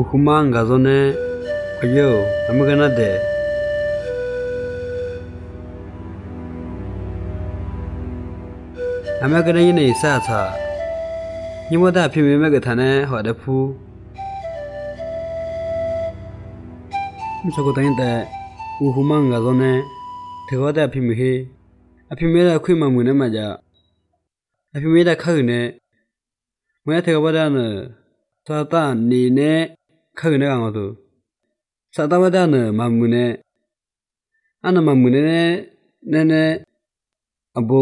Uhumanga zone kwayo amagana de amagana yine isata nyimoda pime megatane hodapu misakotangite uhumanga zone tegoda pime he apimera kwima mune maja apimera khagune moya tegabada na sata ni ne khagune gangodu sata bada na mamune ana mamune ne abo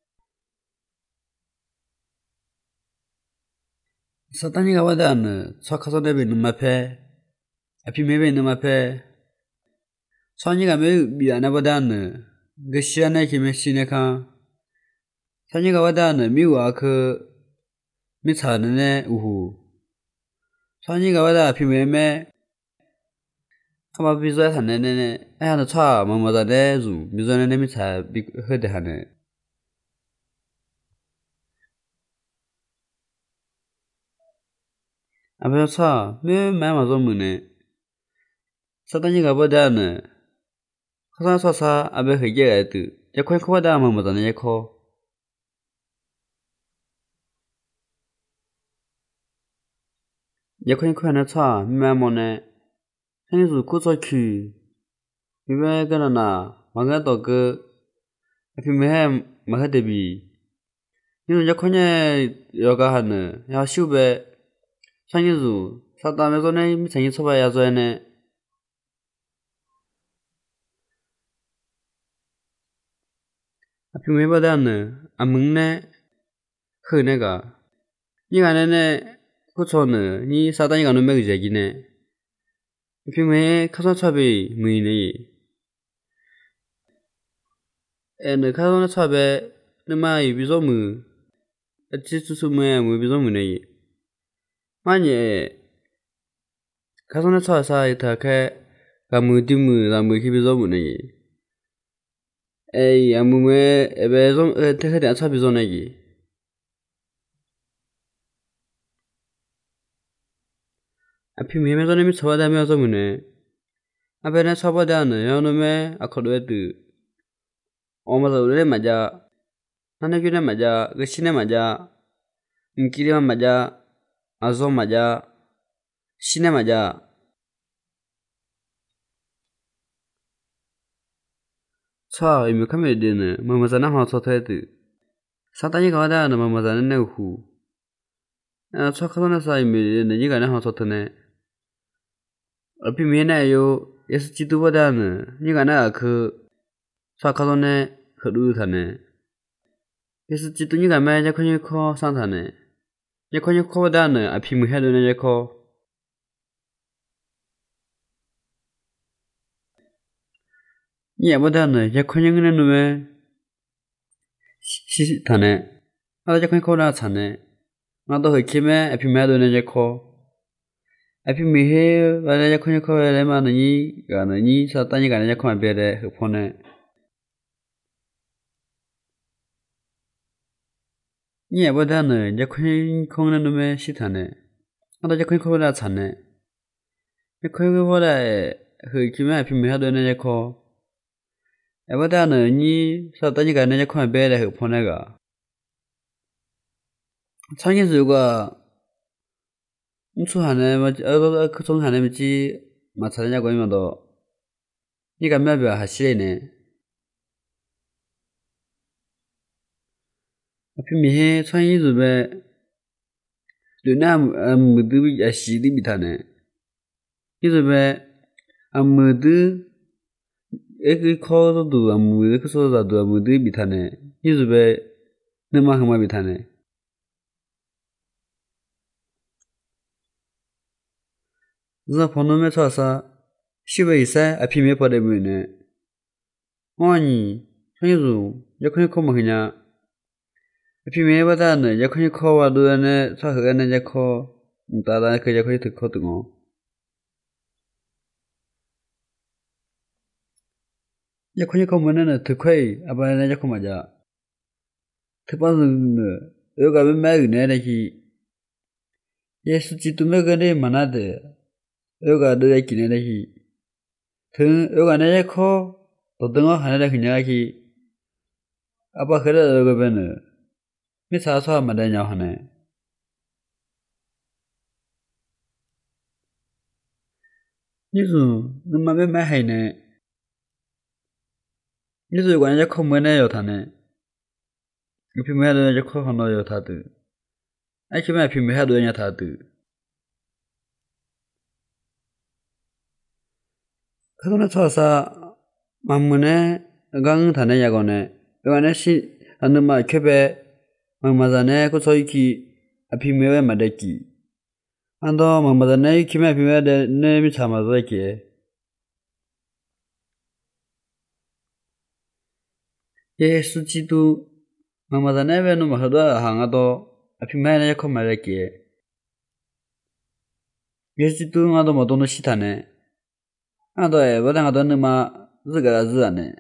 satani gabada na sakasode be numape apimebe numape sani game biana bada na gashana kimeshine ka sani gabada na miwa ke mitsanene uhu sani gabada apimeme ama bizo tanene ayana cha mamaza dezu bizo ne mitsa bi hede hane abe cha me mama zo mune satani gabada na khasa sa abe hege atu yakoi khwada mamaza ne yakho yakoi khwana cha memone henzu kuzoki bibe ganana magato ge apimehe mahadebi yinu yakonye yoga hane ya shube sanyizu satame zone mitsanyi soba ya zoene apimehe badane amungne khunega yigane kuchone ni satani ganu megijegine apimehe kasachabe muine ene kasona chabe nema ibizomu atsusume mu bizomu ne manye kasona chasa itake gamudimu gamu kibizomu ne amume ebezom tekede achabizone apimehe mezone mi chawada mezomu ne abene chawada ne yonome akodwetu omaza ule maja nanagune maja gashine maja nkirima maja azo maja shine maja cha imi kamedene mamaza na ha sotetu satani gawada na mamaza ne hu cha khana sa imi ne yiga na ha sotene api mena yo yesu chitu bada ne yiga na khu sa khadone khadu thane yesu chitu yiga ma ja khonyi kho san thane ye khonyi kho bada ne api mu hedo ne ye kho ye bada ne ye khonyi ne no me shi thane ala ja khonyi kho na thane ma do he kime api ma do ne ye kho api mi he bada ja khonyi kho le ma ni ga ni sa ta ni ga ne kho ma be de he phone nye bada ne yakoi khong ne me shitane ada yakoi khola chane yakoi khola he kime api me hado ne yakho bada ne ni sa ta ni ga ne yakho be de he phone ga changi zu ga nchu hane ma ka chong hane mi ji ma chane ya go mi do ni ga me ba ha shi ne api mihe chanyi zube luna amudu ashidi bitane izube amudu eki khodo du amudu khoso du amudu bitane izube nema hama bitane za phono me chasa shibe isa api me pade mune oni chanyi zu yakoni khomo hnya api me bada ne yakoni kho wa du ne sa he ne yakho ta da ke yakoni thu kho tu ngo yakoni kho mane ne thu khoi aba ne yakho ma ja thu pa ne yoga me ma ne ne ki yesu chi tu me ga ne mana de 요가 너의 기내내기 등 요가 내에 커 또등어 하나에 그냥하기 아빠 그래 그러면은 미사서 하면 되냐 하네 니수 너만 왜 매해네 니수 요가 내에 커 뭐네요 타네 피 매해도 이제 커 하나요 타드 아이 피 매해도 되냐 타드 그거는 저사 만문에 강 타네 야고네 요가 내시 하는 말 켜배 막마자네 그 소이키 피 매해 마데키 안도 막마자네 키매 피 매해 네 미참아서기 예수 지도 막마자네 베노 마하도 항아도 피 매해 코 마데키 예수 지도 나도 모도노 시타네 안도 에 버당아도 느마 즈가 즈아네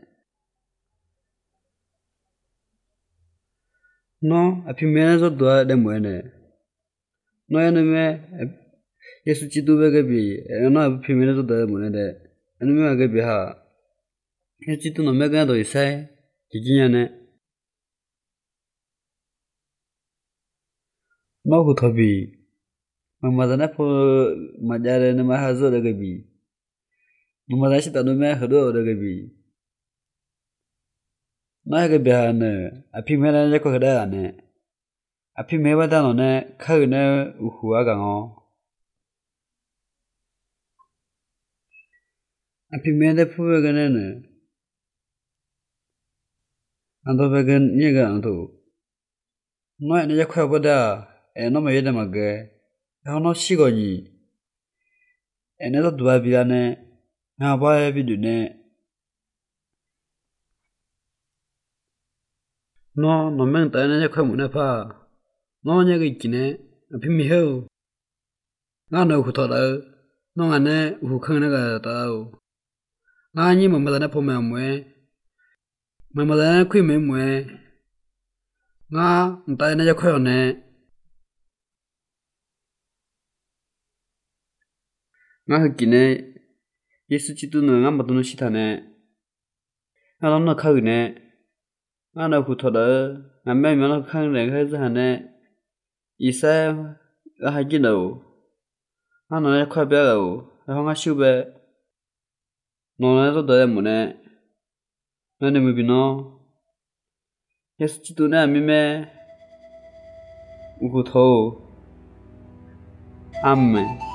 no 피 매해서 도와 데 뭐네 노에는 예수 지도베게비 에나 피 매해서 도 뭐네 에누메게비 하 예수 지도 노메가도 이세 기기냐네 노고 더비 막마자네 포 마자레네 마하zo 데게비 막마자시 따노메 허도 데게비 나게 비하네 아피 매라네 코 그다네 아피 매바다노네 카으네 우후아강어 아피 매데 푸베게네네 안도베겐 니가 안도 노에네 야코보다 에노메 예데마게 야노 시거니 에네도 두바비라네 나바에 비드네 노 노멘 따네 야코무네파 노냐게 있기네 아피 미헤우 나노 쿠토라 노가네 우후캉네가 따오 나니 mamada pome amwe mamada kwi memwe nga ntai na yakho ne nga hkine yesu chitu no nga madono shitane nga no khagune nga na khu thoda nga me me no khang ne kha zane isa ga hagino nga no yakho be ga nga shube no na to da mu ne nane mu bino 예수 지도네 아미메 우고 더 아멘